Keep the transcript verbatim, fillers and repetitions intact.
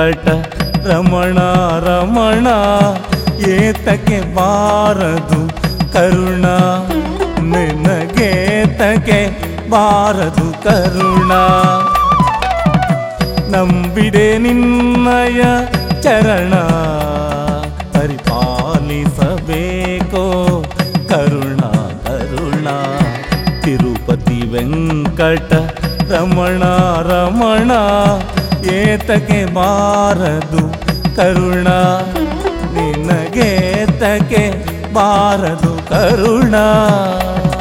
ವೆಂಕಟ ರಮಣ ರಮಣ ಏತಕ್ಕೆ ಬಾರದು ಕರುಣ ನಿನಗೇತಕ್ಕೆ ಬಾರದು ಕರುಣ ನಂಬಿದೆ ನಿನ್ನಯ ಚರಣ ಪರಿಪಾಲಿಸಬೇಕೋ ಕರುಣ ಕರುಣ ತಿರುಪತಿ ವೆಂಕಟ ರಮಣ ರಮಣ ಏತಕ್ಕೆ ಬಾರದು ಕರುಣ ನಿನಗೇತಕ್ಕೆ ಬಾರದು ಕರುಣ.